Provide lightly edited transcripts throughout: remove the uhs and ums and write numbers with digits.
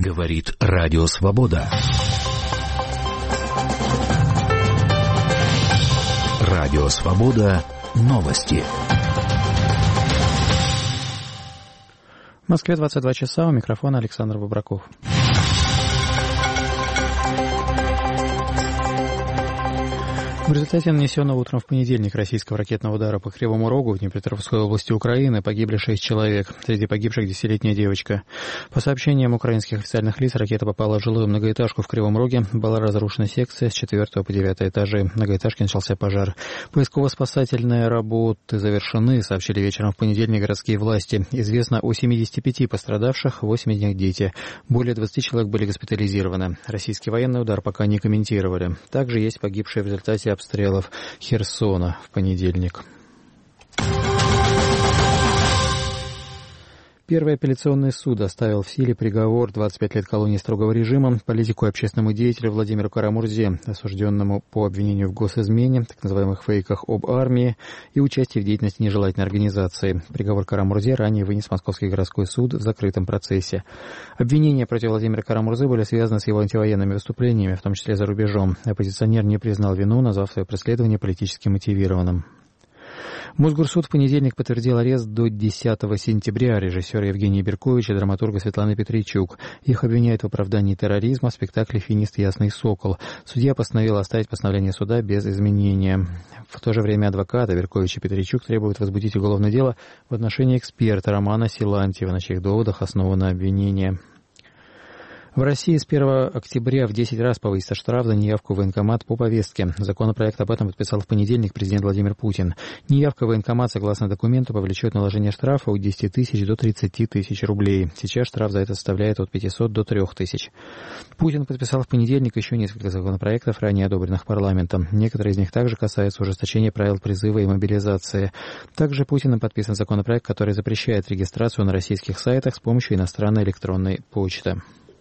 Говорит Радио Свобода. Радио Свобода. Новости. В Москве 22 часа. У микрофона Александр Бобраков. В результате нанесенного утром в понедельник российского ракетного удара по Кривому Рогу в Днепропетровской области Украины погибли 6 человек. Среди погибших 10-летняя девочка. По сообщениям украинских официальных лиц, ракета попала в жилую многоэтажку в Кривом Роге. Была разрушена секция с 4 по 9 этажи. В многоэтажке начался пожар. Поисково-спасательные работы завершены, сообщили вечером в понедельник городские власти. Известно о 75 пострадавших, 8 из них дети. Более 20 человек были госпитализированы. Российский военный удар пока не комментировали. Также есть погибшие в результате обстрелов Херсона в понедельник. Первый апелляционный суд оставил в силе приговор 25 лет колонии строгого режима политику и общественному деятелю Владимиру Карамурзе, осужденному по обвинению в госизмене, так называемых фейках об армии и участии в деятельности нежелательной организации. Приговор Карамурзе ранее вынес Московский городской суд в закрытом процессе. Обвинения против Владимира Карамурзы были связаны с его антивоенными выступлениями, в том числе за рубежом. Оппозиционер не признал вину, назвав свое преследование политически мотивированным. Мосгорсуд в понедельник подтвердил арест до 10 сентября режиссера Евгения Берковича и драматурга Светланы Петричук. Их обвиняют в оправдании терроризма в спектакле «Финист. Ясный сокол». Судья постановил оставить постановление суда без изменения. В то же время адвокаты Беркович и Петричук требуют возбудить уголовное дело в отношении эксперта Романа Силантьева, на чьих доводах основано обвинение. В России с 1 октября в 10 раз повысится штраф за неявку в военкомат по повестке. Законопроект об этом подписал в понедельник президент Владимир Путин. Неявка в военкомат, согласно документу, повлечет наложение штрафа от 10 тысяч до 30 тысяч рублей. Сейчас штраф за это составляет от 500 до 3 тысяч. Путин подписал в понедельник еще несколько законопроектов, ранее одобренных парламентом. Некоторые из них также касаются ужесточения правил призыва и мобилизации. Также Путиным подписан законопроект, который запрещает регистрацию на российских сайтах с помощью иностранной электронной почты.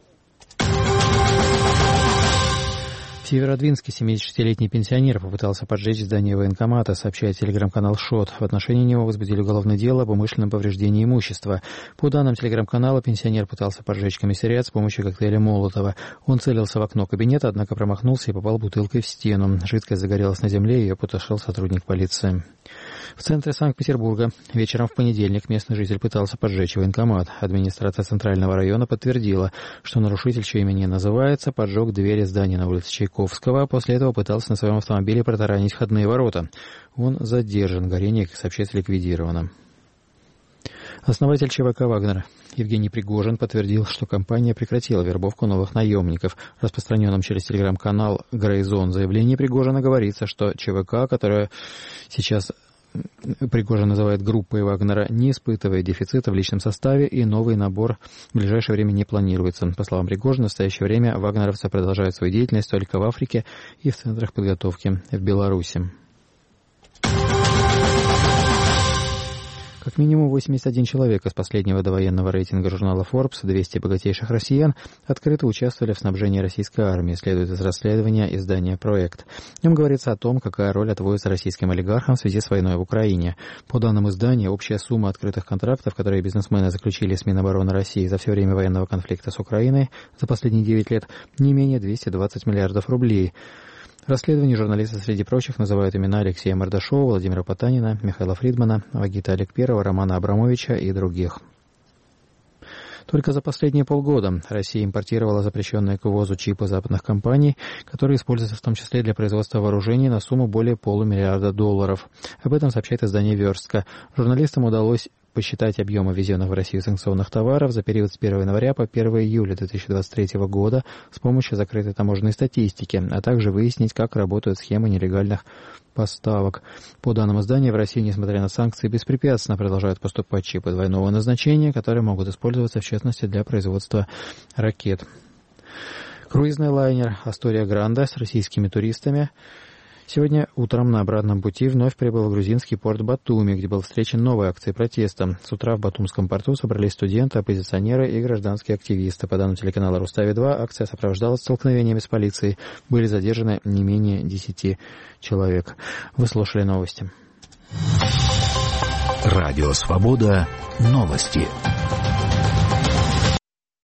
В Северодвинске 76-летний пенсионер попытался поджечь здание военкомата, сообщает телеграм-канал ШОТ. В отношении него возбудили уголовное дело об умышленном повреждении имущества. По данным телеграм-канала, пенсионер пытался поджечь комиссариат с помощью коктейля Молотова. Он целился в окно кабинета, однако промахнулся и попал бутылкой в стену. Жидкость загорелась на земле, ее потушил сотрудник полиции. В центре Санкт-Петербурга вечером в понедельник местный житель пытался поджечь военкомат. Администрация Центрального района подтвердила, что нарушитель, чье имя не называется, поджег двери здания на улице Чайковского, после этого пытался на своем автомобиле протаранить входные ворота. Он задержан, горение, как сообщается, ликвидировано. Основатель ЧВК «Вагнер» Евгений Пригожин подтвердил, что компания прекратила вербовку новых наемников. В распространенном через телеграм-канал «Грейзон» заявлении Пригожина говорится, что ЧВК, которая сейчас Пригожин называет группой Вагнера, не испытывает дефицита в личном составе, и новый набор в ближайшее время не планируется. По словам Пригожина, в настоящее время вагнеровцы продолжают свою деятельность только в Африке и в центрах подготовки в Беларуси. Как минимум 81 человек из последнего довоенного рейтинга журнала Forbes 200 богатейших россиян открыто участвовали в снабжении российской армии, следует из расследования издания «Проект». В нем говорится о том, какая роль отводится российским олигархам в связи с войной в Украине. По данным издания, общая сумма открытых контрактов, которые бизнесмены заключили с Минобороны России за все время военного конфликта с Украиной за последние 9 лет, не менее 220 миллиардов рублей. В расследовании журналисты, среди прочих, называют имена Алексея Мордашова, Владимира Потанина, Михаила Фридмана, Вагита Аликперова, Романа Абрамовича и других. Только за последние полгода Россия импортировала запрещенные к ввозу чипы западных компаний, которые используются в том числе для производства вооружений на сумму более $500 миллиарда. Об этом сообщает издание «Верстка». Журналистам удалось посчитать объемы ввезенных в Россию санкционных товаров за период с 1 января по 1 июля 2023 года с помощью закрытой таможенной статистики, а также выяснить, как работают схемы нелегальных поставок. По данным издания, в России, несмотря на санкции, беспрепятственно продолжают поступать чипы двойного назначения, которые могут использоваться, в частности, для производства ракет. Круизный лайнер «Астория Гранде» с российскими туристами сегодня утром на обратном пути вновь прибыл в грузинский порт Батуми, где был встречен новой акцией протеста. С утра в Батумском порту собрались студенты, оппозиционеры и гражданские активисты. По данным телеканала «Рустави-2», акция сопровождалась столкновениями с полицией. Были задержаны не менее 10 человек. Вы слушали новости. Радио «Свобода». Новости.